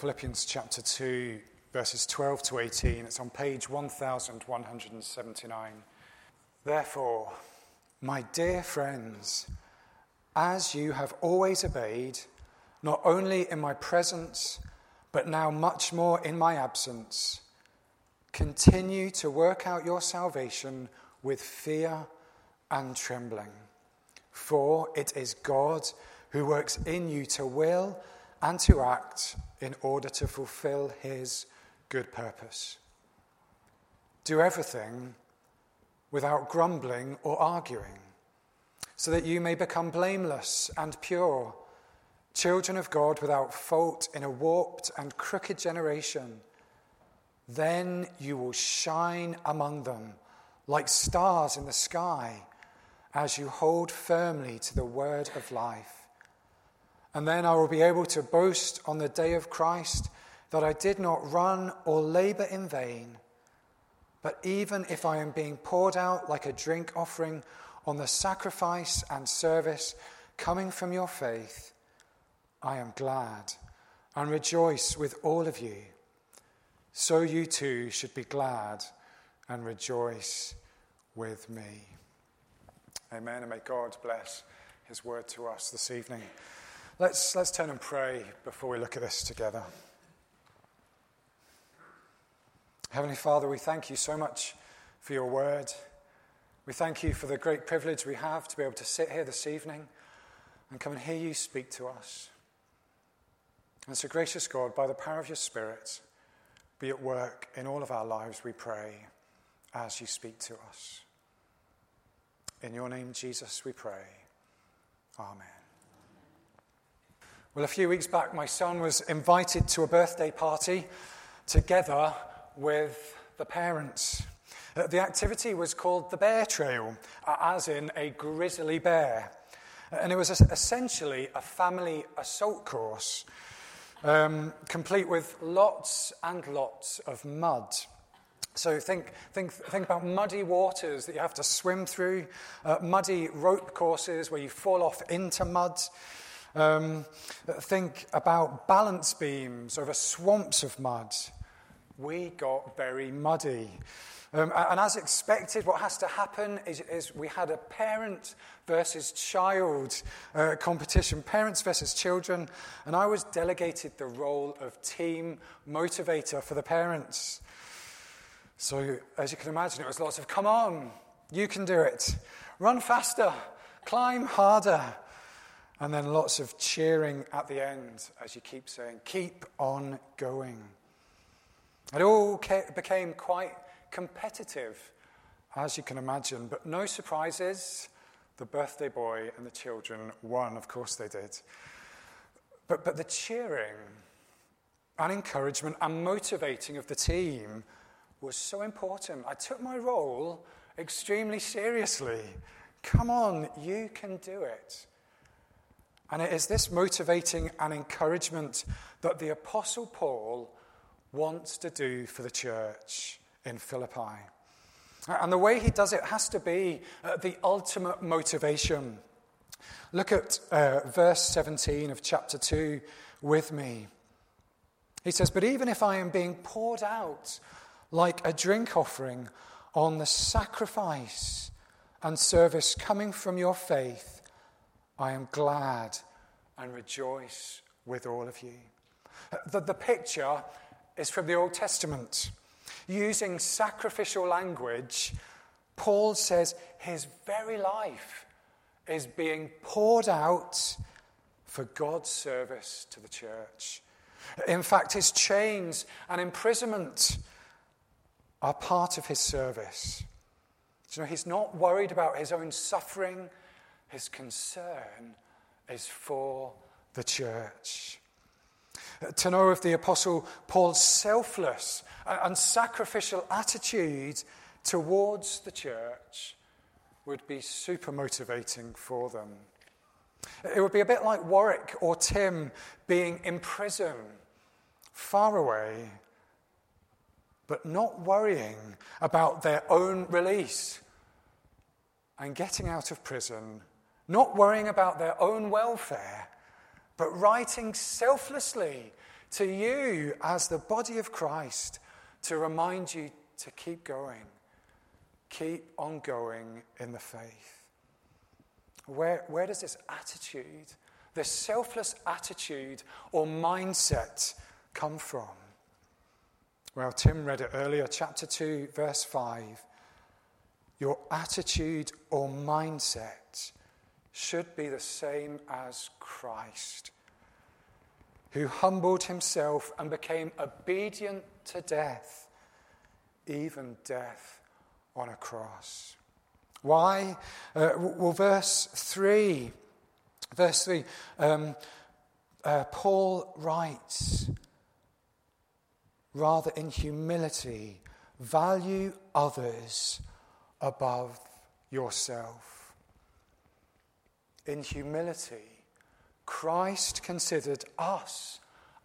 Philippians chapter 2, verses 12 to 18. It's on page 1179. Therefore, my dear friends, as you have always obeyed, not only in my presence, but now much more in my absence, continue to work out your salvation with fear and trembling. For it is God who works in you to will and to act in order to fulfill his good purpose. Do everything without grumbling or arguing, so that you may become blameless and pure, children of God without fault in a warped and crooked generation. Then you will shine among them like stars in the sky as you hold firmly to the word of life. And then I will be able to boast on the day of Christ that I did not run or labor in vain. But even if I am being poured out like a drink offering on the sacrifice and service coming from your faith, I am glad and rejoice with all of you. So you too should be glad and rejoice with me. Amen. And may God bless his word to us this evening. Let's turn and pray before we look at this together. Heavenly Father, we thank you so much for your word. We thank you for the great privilege we have to be able to sit here this evening and come and hear you speak to us. And so, gracious God, by the power of your Spirit, be at work in all of our lives, we pray, as you speak to us. In your name, Jesus, we pray. Amen. Well, a few weeks back, my son was invited to a birthday party together with the parents. The activity was called the Bear Trail, as in a grizzly bear. And it was essentially a family assault course, complete with lots and lots of mud. So think about muddy waters that you have to swim through, muddy rope courses where you fall off into mud. Think about balance beams over swamps of mud. We got very muddy. And as expected, what has to happen is we had a parent versus child competition, parents versus children, and I was delegated the role of team motivator for the parents. So, as you can imagine, it was lots of, come on, you can do it. Run faster, climb harder. And then lots of cheering at the end as you keep saying, keep on going. It all became quite competitive, as you can imagine, but no surprises. The birthday boy and the children won, of course they did. But the cheering and encouragement and motivating of the team was so important. I took my role extremely seriously. Come on, you can do it. And it is this motivating and encouragement that the Apostle Paul wants to do for the church in Philippi. And the way he does it has to be the ultimate motivation. Look at verse 17 of chapter 2 with me. He says, but even if I am being poured out like a drink offering on the sacrifice and service coming from your faith, I am glad and rejoice with all of you. The picture is from the Old Testament. Using sacrificial language, Paul says his very life is being poured out for God's service to the church. In fact, his chains and imprisonment are part of his service. So he's not worried about his own suffering. His concern is for the church. To know of the Apostle Paul's selfless and sacrificial attitude towards the church would be super motivating for them. It would be a bit like Warwick or Tim being in prison, far away, but not worrying about their own release and getting out of prison, not worrying about their own welfare, but writing selflessly to you as the body of Christ to remind you to keep going. Keep on going in the faith. Where does this attitude, this selfless attitude or mindset come from? Well, Tim read it earlier, chapter 2, verse 5. Your attitude or mindset should be the same as Christ, who humbled himself and became obedient to death, even death on a cross. Why? Well, verse 3, Paul writes, rather in humility, value others above yourself. In humility, Christ considered us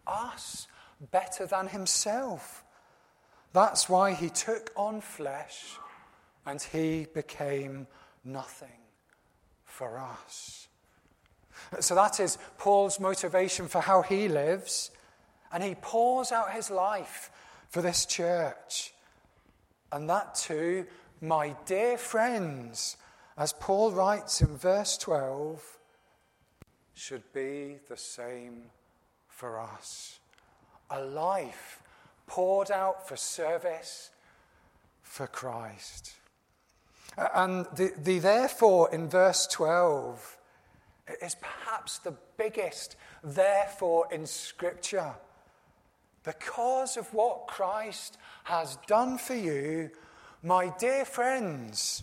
better than himself. That's why he took on flesh and he became nothing for us. So that is Paul's motivation for how he lives, and he pours out his life for this church. And that too, my dear friends, as Paul writes in verse 12, should be the same for us. A life poured out for service for Christ. And the therefore in verse 12 is perhaps the biggest therefore in Scripture. Because of what Christ has done for you, my dear friends,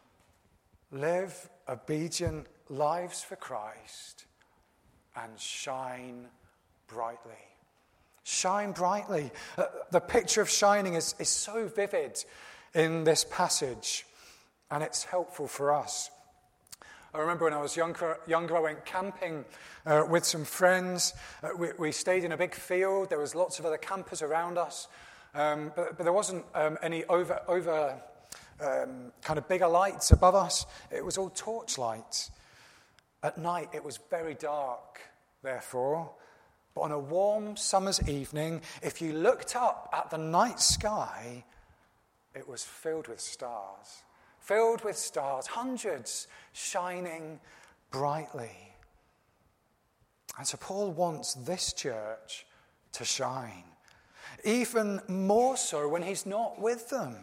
live obedient lives for Christ and shine brightly. Shine brightly. The picture of shining is so vivid in this passage, and it's helpful for us. I remember when I was younger I went camping with some friends. We stayed in a big field. There was lots of other campers around us, but there wasn't any over kind of bigger lights above us. It was all torchlights. At night, it was very dark, therefore. But on a warm summer's evening, if you looked up at the night sky, it was filled with stars. Filled with stars, hundreds shining brightly. And so Paul wants this church to shine, even more so when he's not with them.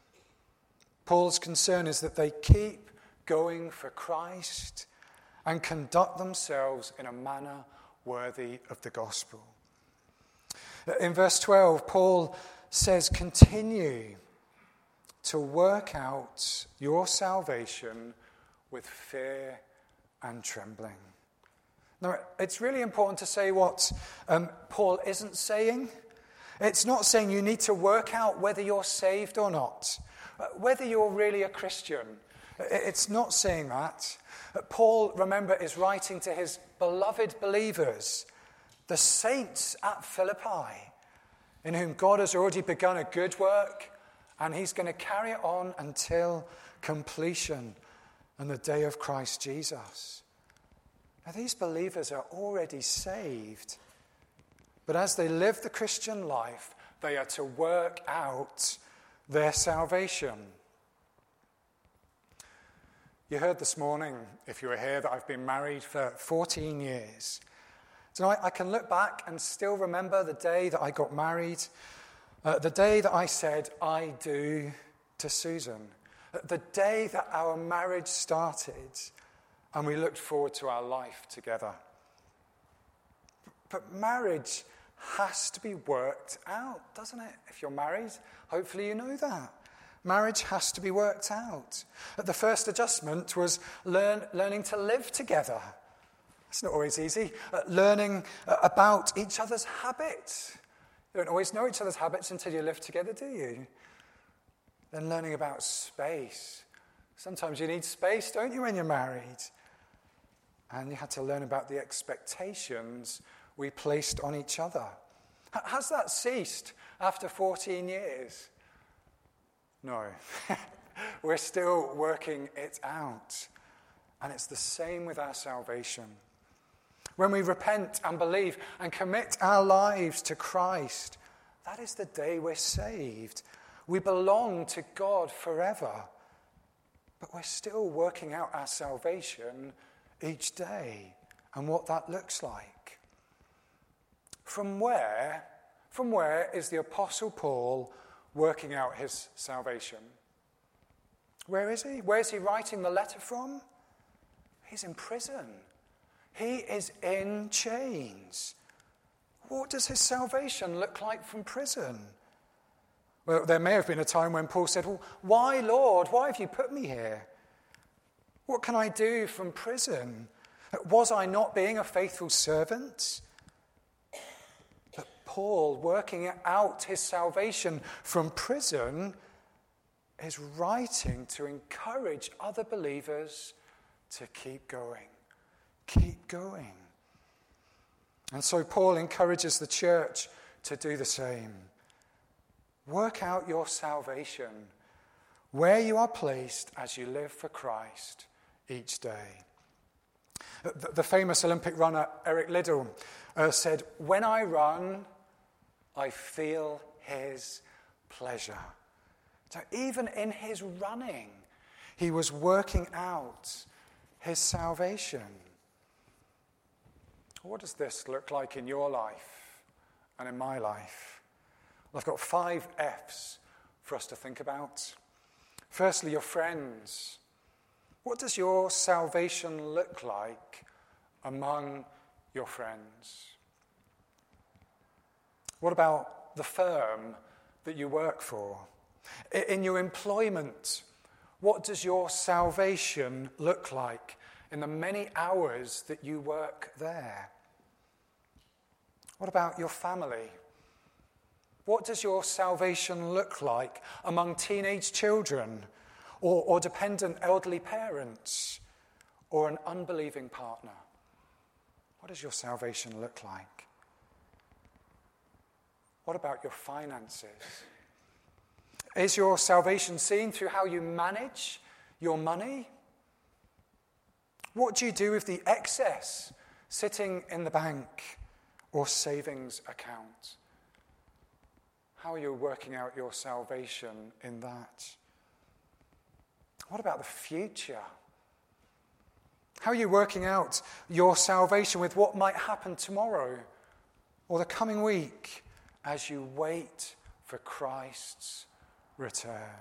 Paul's concern is that they keep going for Christ and conduct themselves in a manner worthy of the gospel. In verse 12, Paul says, continue to work out your salvation with fear and trembling. Now, it's really important to say what Paul isn't saying. It's not saying you need to work out whether you're saved or not, whether you're really a Christian. It's not saying that. Paul, remember, is writing to his beloved believers, the saints at Philippi, in whom God has already begun a good work, and he's going to carry it on until completion and the day of Christ Jesus. Now, these believers are already saved, but as they live the Christian life, they are to work out their salvation. You heard this morning, if you were here, that I've been married for 14 years. So I can look back and still remember the day that I got married, the day that I said, I do, to Susan, the day that our marriage started and we looked forward to our life together. But marriage has to be worked out, doesn't it? If you're married, hopefully you know that. Marriage has to be worked out. The first adjustment was learning to live together. It's not always easy. Learning about each other's habits. You don't always know each other's habits until you live together, do you? Then learning about space. Sometimes you need space, don't you, when you're married? And you had to learn about the expectations we placed on each other. Has that ceased after 14 years? No. We're still working it out. And it's the same with our salvation. When we repent and believe and commit our lives to Christ, that is the day we're saved. We belong to God forever. But we're still working out our salvation each day and what that looks like. From where is the Apostle Paul working out his salvation? Where is he? Where is he writing the letter from? He's in prison. He is in chains. What does his salvation look like from prison? Well, there may have been a time when Paul said, well, why, Lord? Why have you put me here? What can I do from prison? Was I not being a faithful servant? But Paul, working out his salvation from prison, is writing to encourage other believers to keep going. Keep going. And so Paul encourages the church to do the same. Work out your salvation where you are placed as you live for Christ each day. The famous Olympic runner Eric Liddell said, "When I run, I feel his pleasure." So even in his running, he was working out his salvation. What does this look like in your life and in my life? Well, I've got 5 F's for us to think about. Firstly, your friends. What does your salvation look like among your friends? What about the firm that you work for? In your employment, what does your salvation look like in the many hours that you work there? What about your family? What does your salvation look like among teenage children or dependent elderly parents or an unbelieving partner? What does your salvation look like? What about your finances? Is your salvation seen through how you manage your money? What do you do with the excess sitting in the bank or savings account? How are you working out your salvation in that? What about the future? How are you working out your salvation with what might happen tomorrow or the coming week as you wait for Christ's return?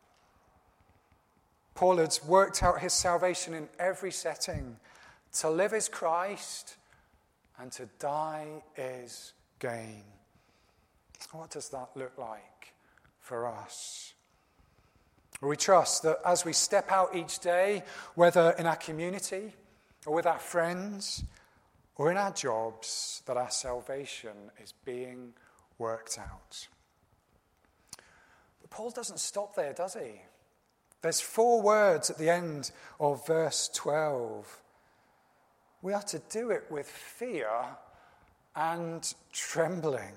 Paul has worked out his salvation in every setting. To live is Christ, and to die is gain. What does that look like for us? We trust that as we step out each day, whether in our community or with our friends or in our jobs, that our salvation is being worked out. But Paul doesn't stop there, does he? There's 4 words at the end of verse 12. We are to do it with fear and trembling.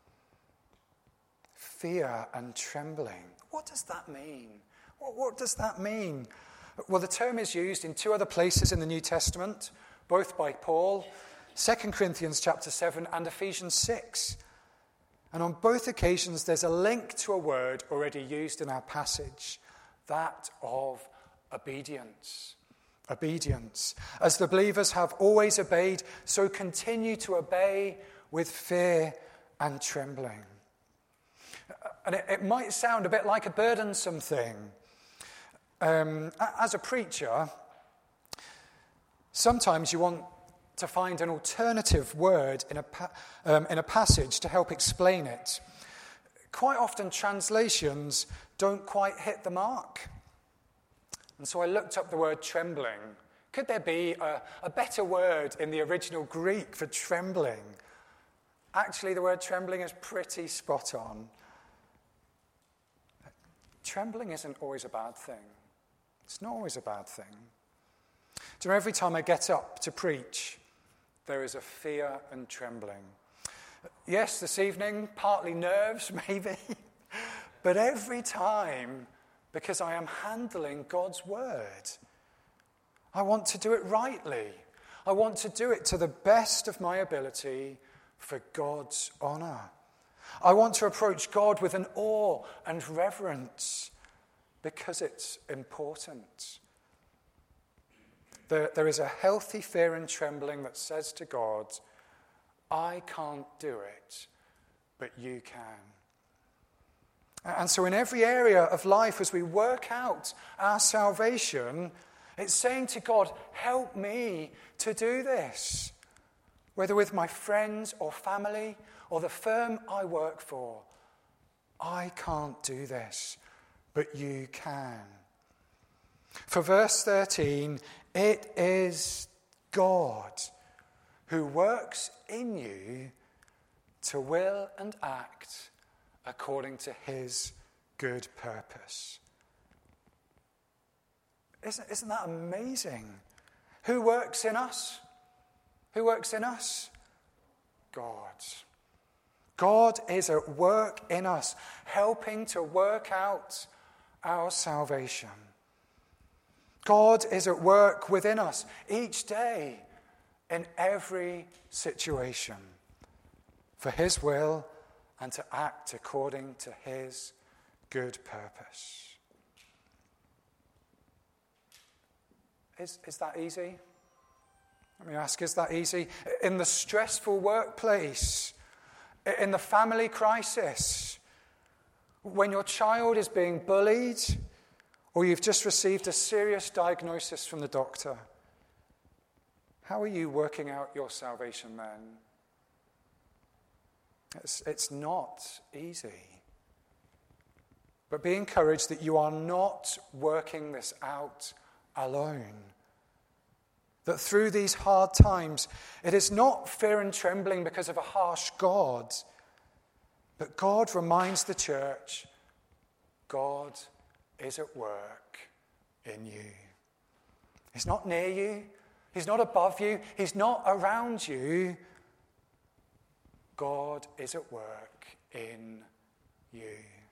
Fear and trembling. What does that mean? What does that mean? Well, the term is used in 2 other places in the New Testament, both by Paul, 2 Corinthians chapter 7 and Ephesians 6. And on both occasions, there's a link to a word already used in our passage, that of obedience. Obedience. As the believers have always obeyed, so continue to obey with fear and trembling. And it might sound a bit like a burdensome thing. As a preacher, sometimes you want to find an alternative word in a passage to help explain it. Quite often translations don't quite hit the mark. And so I looked up the word trembling. Could there be a better word in the original Greek for trembling? Actually, the word trembling is pretty spot on. Trembling isn't always a bad thing. It's not always a bad thing. So every time I get up to preach, there is a fear and trembling. Yes, this evening, partly nerves, maybe. But every time, because I am handling God's word, I want to do it rightly. I want to do it to the best of my ability for God's honour. I want to approach God with an awe and reverence because it's important. There is a healthy fear and trembling that says to God, I can't do it, but you can. And so in every area of life, as we work out our salvation, it's saying to God, help me to do this. Whether with my friends or family or the firm I work for, I can't do this, but you can. For verse 13, it is God who works in you to will and act according to his good purpose. Isn't that amazing? Who works in us? Who works in us? God. God is at work in us, helping to work out our salvation. God is at work within us each day in every situation for his will and to act according to his good purpose. Is that easy? Let me ask, is that easy? In the stressful workplace, in the family crisis, when your child is being bullied, or you've just received a serious diagnosis from the doctor, how are you working out your salvation then? It's not easy. But be encouraged that you are not working this out alone. That through these hard times, it is not fear and trembling because of a harsh God, but God reminds the church, God is at work in you. He's not near you. He's not above you. He's not around you. God is at work in you.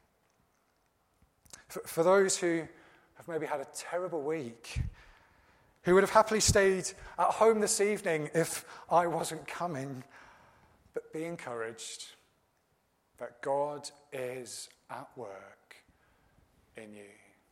For those who have maybe had a terrible week, who would have happily stayed at home this evening if I wasn't coming, but be encouraged that God is at work in you.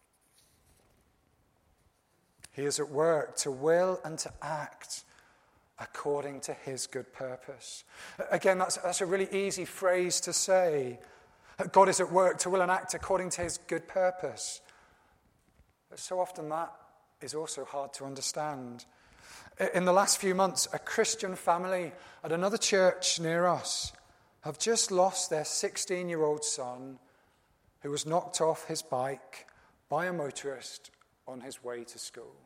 He is at work to will and to act according to his good purpose. Again, that's a really easy phrase to say. God is at work to will and act according to his good purpose. But so often that is also hard to understand. In the last few months, a Christian family at another church near us have just lost their 16-year-old son who was knocked off his bike by a motorist on his way to school.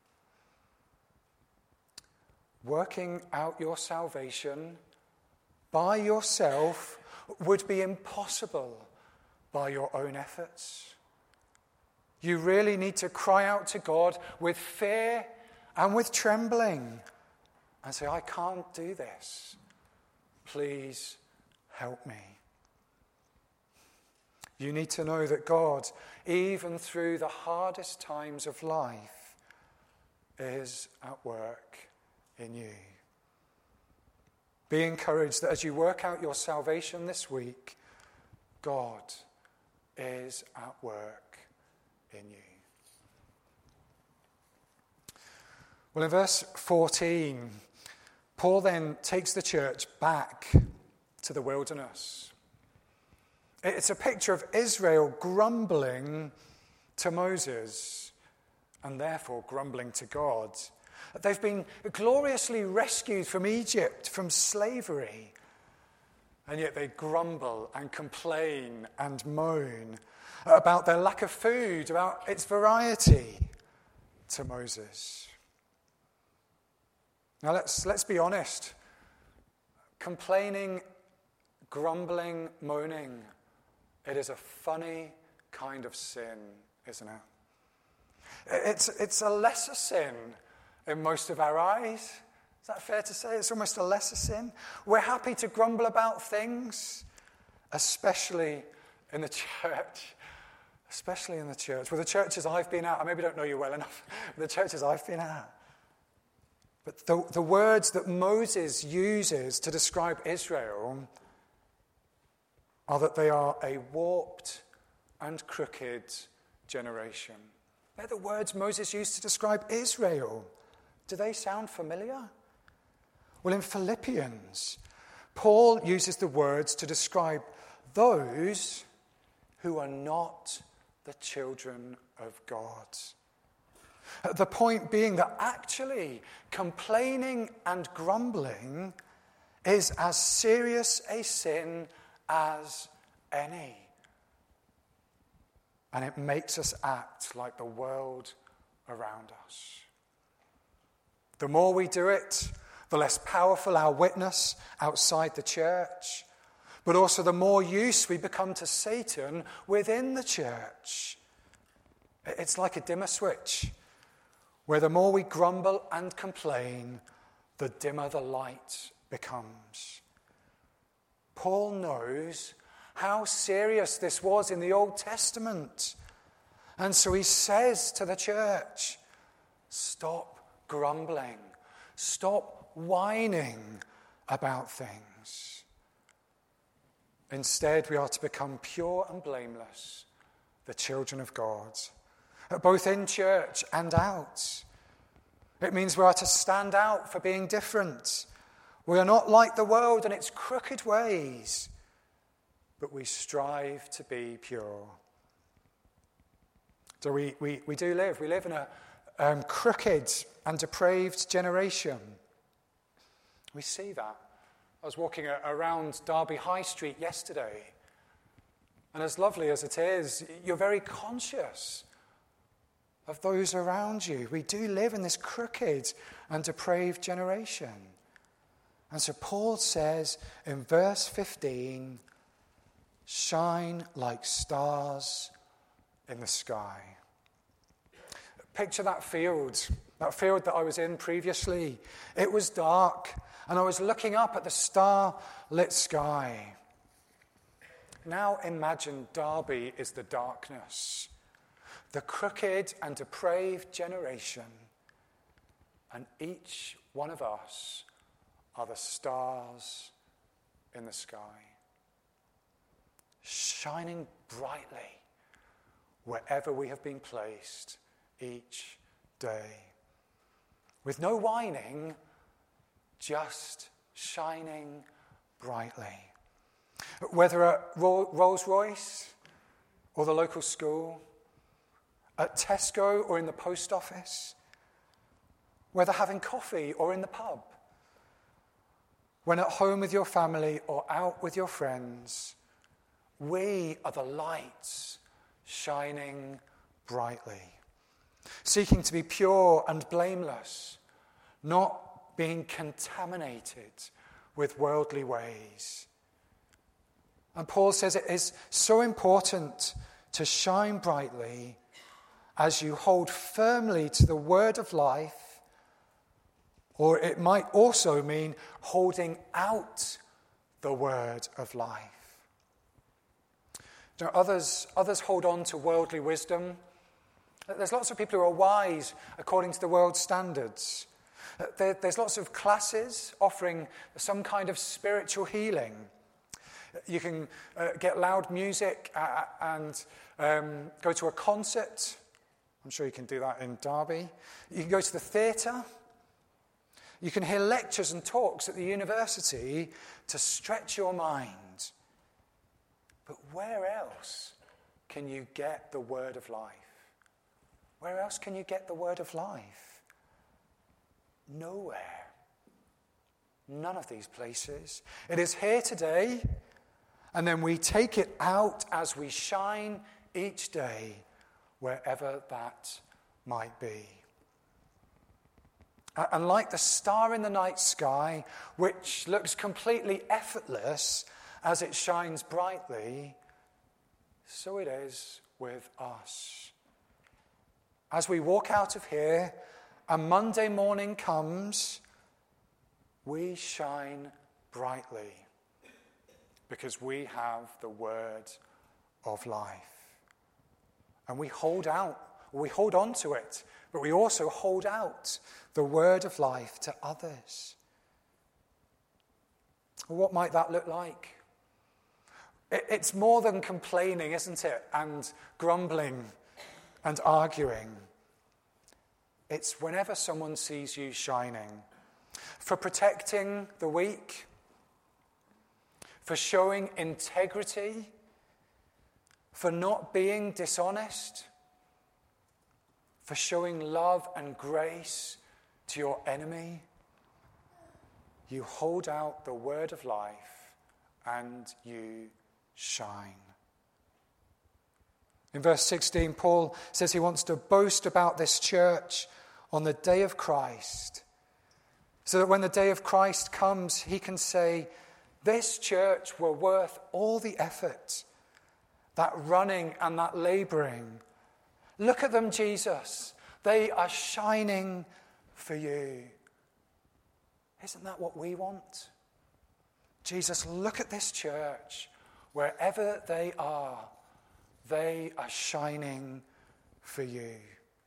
Working out your salvation by yourself would be impossible by your own efforts. You really need to cry out to God with fear and with trembling and say, I can't do this. Please help me. You need to know that God, even through the hardest times of life, is at work in you. Be encouraged that as you work out your salvation this week, God is at work in you. Well, in verse 14, Paul then takes the church back to the wilderness. It's a picture of Israel grumbling to Moses and therefore grumbling to God. They've been gloriously rescued from Egypt, from slavery, and yet they grumble and complain and moan about their lack of food, about its variety to Moses. Now let's be honest. Complaining, grumbling, moaning, it is a funny kind of sin, isn't it? It's a lesser sin in most of our eyes. Is that fair to say? It's almost a lesser sin. We're happy to grumble about things, especially in the church. Especially in the church. Well, the churches I've been at, I maybe don't know you well enough, but the churches I've been at, But the words that Moses uses to describe Israel are that they are a warped and crooked generation. They're the words Moses used to describe Israel. Do they sound familiar? Well, in Philippians, Paul uses the words to describe those who are not the children of God. The point being that actually complaining and grumbling is as serious a sin as any. And it makes us act like the world around us. The more we do it, the less powerful our witness outside the church, but also the more use we become to Satan within the church. It's like a dimmer switch, where the more we grumble and complain, the dimmer the light becomes. Paul knows how serious this was in the Old Testament. And so he says to the church, stop grumbling, stop whining about things. Instead, we are to become pure and blameless, the children of God, both in church and out. It means we are to stand out for being different. We are not like the world and its crooked ways, but we strive to be pure. So we live in a crooked and depraved generation. We see that. I was walking around Derby High Street yesterday, and as lovely as it is, you're very conscious of those around you. We do live in this crooked and depraved generation. And so Paul says in verse 15, shine like stars in the sky. Picture that field that I was in previously. It was dark, and I was looking up at the star-lit sky. Now imagine Derby is the darkness, the crooked and depraved generation, and each one of us are the stars in the sky, shining brightly wherever we have been placed each day. With no whining, just shining brightly. Whether at Rolls-Royce or the local school, at Tesco or in the post office, whether having coffee or in the pub, when at home with your family or out with your friends, we are the lights shining brightly, seeking to be pure and blameless, not being contaminated with worldly ways. And Paul says it is so important to shine brightly as you hold firmly to the word of life, or it might also mean holding out the word of life. You know, others hold on to worldly wisdom. There's lots of people who are wise according to the world's standards. There's lots of classes offering some kind of spiritual healing. You can get loud music and go to a concert. I'm sure you can do that in Derby. You can go to the theatre. You can hear lectures and talks at the university to stretch your mind. But where else can you get the word of life? Where else can you get the word of life? Nowhere. None of these places. It is here today, and then we take it out as we shine each day, wherever that might be. And like the star in the night sky, which looks completely effortless as it shines brightly, so it is with us. As we walk out of here, and Monday morning comes, we shine brightly because we have the word of life. And we hold out we hold on to it, but we also hold out the word of life to others. What might that look like? It's more than complaining, isn't it? And grumbling and arguing. It's whenever someone sees you shining, for protecting the weak, for showing integrity, for not being dishonest, for showing love and grace to your enemy. You hold out the word of life and you shine. In verse 16, Paul says he wants to boast about this church on the day of Christ, so that when the day of Christ comes, he can say, this church were worth all the effort, that running and that laboring. Look at them, Jesus. They are shining for you. Isn't that what we want? Jesus, look at this church. Wherever they are shining for you.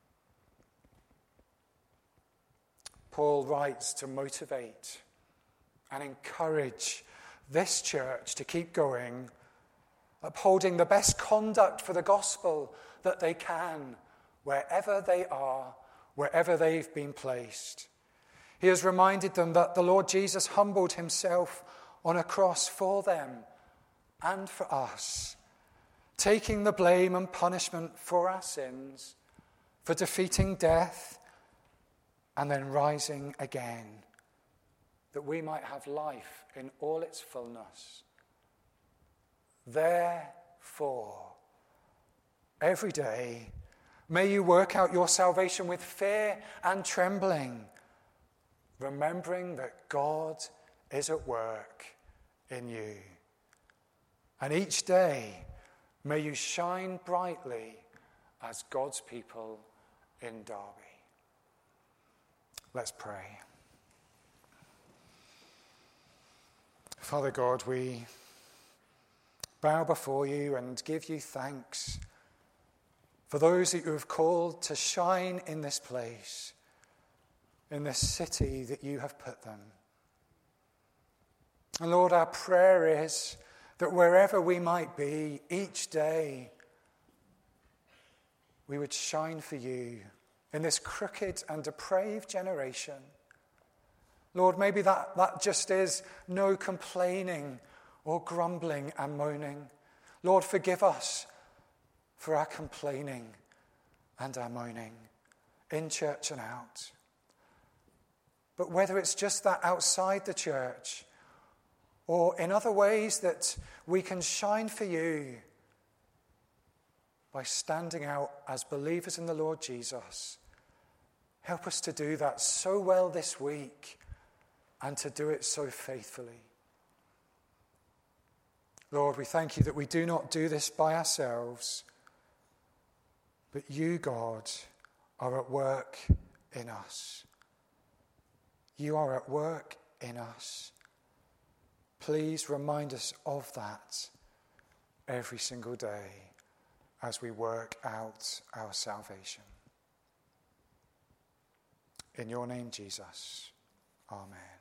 Paul writes to motivate and encourage this church to keep going, upholding the best conduct for the gospel that they can, wherever they are, wherever they've been placed. He has reminded them that the Lord Jesus humbled himself on a cross for them and for us, taking the blame and punishment for our sins, for defeating death, and then rising again, that we might have life in all its fullness. Therefore, every day, may you work out your salvation with fear and trembling, remembering that God is at work in you. And each day, may you shine brightly as God's people in Derby. Let's pray. Father God, we bow before you and give you thanks for those that you have called to shine in this place, in this city that you have put them. And Lord, our prayer is that wherever we might be each day, we would shine for you in this crooked and depraved generation. Lord, maybe that just is no complaining or grumbling and moaning. Lord, forgive us for our complaining and our moaning in church and out. But whether it's just that outside the church or in other ways that we can shine for you by standing out as believers in the Lord Jesus, help us to do that so well this week and to do it so faithfully. Lord, we thank you that we do not do this by ourselves, but you, God, are at work in us. You are at work in us. Please remind us of that every single day as we work out our salvation. In your name, Jesus. Amen.